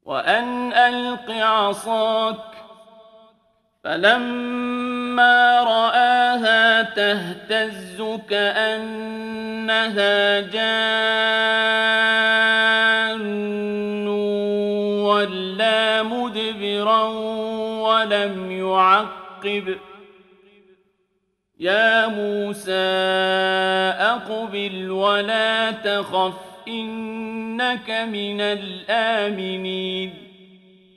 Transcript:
وأن ألق عصاك فلما رآها تهتز كأنها جان ولا مدبرا ولم يعقب يا موسى أقبل ولا تخف إنك من الآمنين